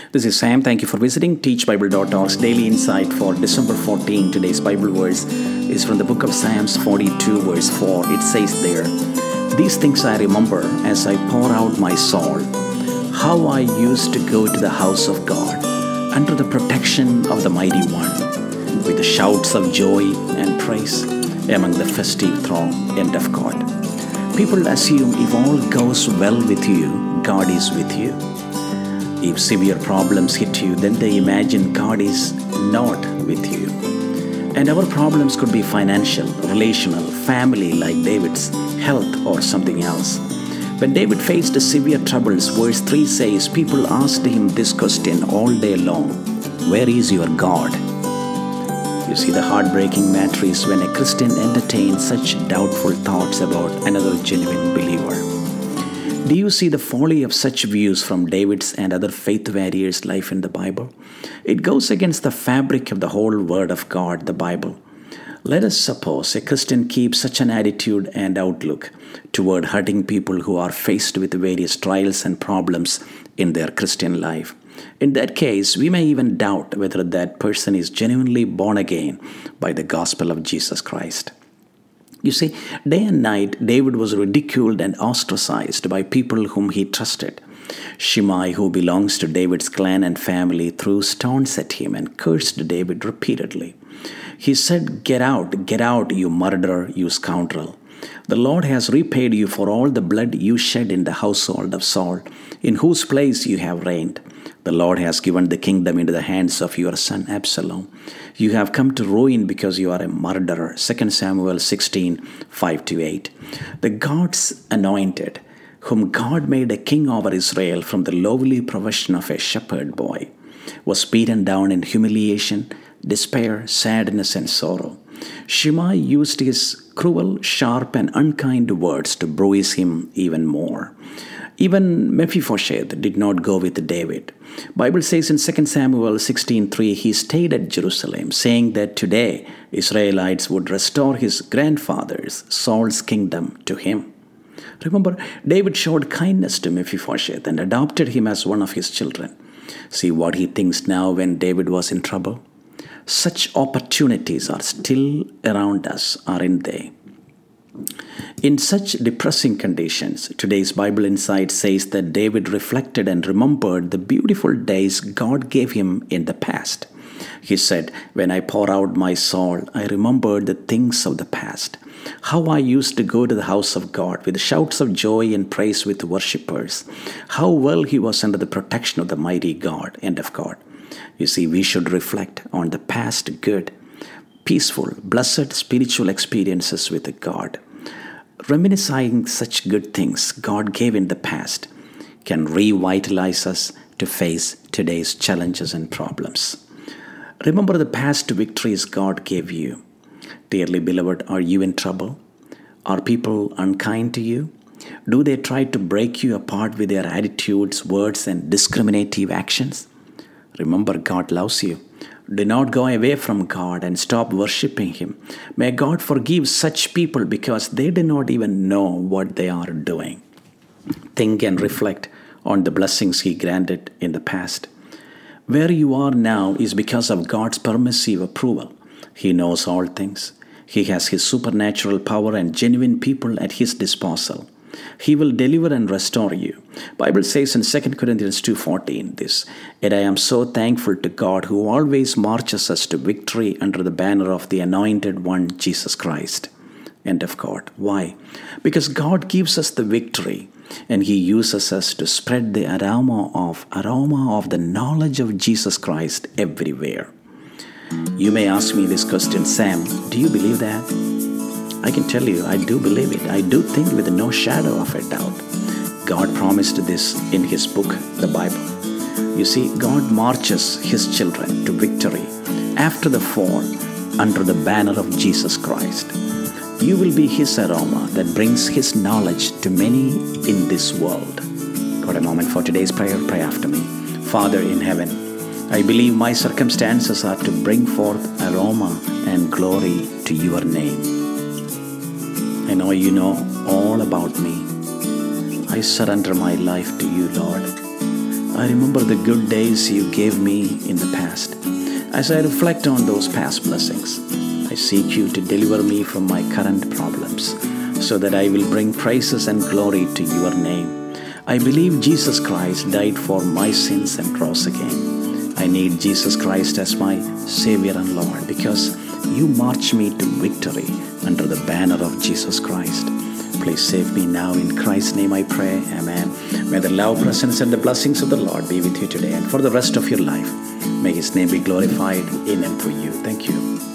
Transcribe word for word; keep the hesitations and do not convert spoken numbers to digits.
This is Sam. Thank you for visiting teach bible dot org's Daily Insight for December fourteenth. Today's Bible verse is from the book of Psalms forty-two, verse four. It says there, "These things I remember as I pour out my soul, how I used to go to the house of God, under the protection of the Mighty One, with the shouts of joy and praise among the festive throng." End of God. People assume if all goes well with you, God is with you. If severe problems hit you, then they imagine God is not with you. And our problems could be financial, relational, family, like David's, health, or something else. When David faced severe troubles, verse three says, people asked him this question all day long, "Where is your God?" You see, the heartbreaking matter is when a Christian entertains such doubtful thoughts about another genuine believer. Do you see the folly of such views from David's and other faith warriors' life in the Bible? It goes against the fabric of the whole Word of God, the Bible. Let us suppose a Christian keeps such an attitude and outlook toward hurting people who are faced with various trials and problems in their Christian life. In that case, we may even doubt whether that person is genuinely born again by the gospel of Jesus Christ. You see, day and night, David was ridiculed and ostracized by people whom he trusted. Shimei, who belongs to David's clan and family, threw stones at him and cursed David repeatedly. He said, "Get out, get out, you murderer, you scoundrel. The Lord has repaid you for all the blood you shed in the household of Saul, in whose place you have reigned. The Lord has given the kingdom into the hands of your son Absalom. You have come to ruin because you are a murderer." Second Samuel sixteen, five to eight. The God's anointed, whom God made a king over Israel from the lowly profession of a shepherd boy, was beaten down in humiliation, despair, sadness, and sorrow. Shimei used his cruel, sharp, and unkind words to bruise him even more. Even Mephibosheth did not go with David. Bible says in Second Samuel sixteen three, he stayed at Jerusalem, saying that today Israelites would restore his grandfather's, Saul's kingdom to him. Remember, David showed kindness to Mephibosheth and adopted him as one of his children. See what he thinks now when David was in trouble? Such opportunities are still around us, aren't they? In such depressing conditions, today's Bible Insight says that David reflected and remembered the beautiful days God gave him in the past. He said, "When I pour out my soul, I remembered the things of the past, how I used to go to the house of God with shouts of joy and praise with worshippers, how well he was under the protection of the mighty God." End of God. You see, we should reflect on the past good, peaceful, blessed spiritual experiences with God. Reminiscing such good things God gave in the past can revitalize us to face today's challenges and problems. Remember the past victories God gave you. Dearly beloved, are you in trouble? Are people unkind to you? Do they try to break you apart with their attitudes, words, and discriminative actions? Remember, God loves you. Do not go away from God and stop worshiping Him. May God forgive such people because they do not even know what they are doing. Think and reflect on the blessings He granted in the past. Where you are now is because of God's permissive approval. He knows all things. He has His supernatural power and genuine people at His disposal. He will deliver and restore you. Bible says in Second Corinthians two fourteen this, "Yet I am so thankful to God who always marches us to victory under the banner of the Anointed One, Jesus Christ." End of God. Why? Because God gives us the victory and He uses us to spread the aroma of aroma of the knowledge of Jesus Christ everywhere. You may ask me this question, "Sam, do you believe that?" I can tell you, I do believe it. I do think with no shadow of a doubt. God promised this in His book, the Bible. You see, God marches His children to victory after the fall under the banner of Jesus Christ. You will be His aroma that brings His knowledge to many in this world. Got a moment for today's prayer? Pray after me. Father in heaven, I believe my circumstances are to bring forth aroma and glory to your name. I know you know all about me. I surrender my life to you, Lord. I remember the good days you gave me in the past. As I reflect on those past blessings, I seek you to deliver me from my current problems so that I will bring praises and glory to your name. I believe Jesus Christ died for my sins and rose again. I need Jesus Christ as my Savior and Lord because you march me to victory under the banner of Jesus Christ. Please save me now. In Christ's name I pray. Amen. May the love, presence, and the blessings of the Lord be with you today and for the rest of your life. May His name be glorified in and through you. Thank you.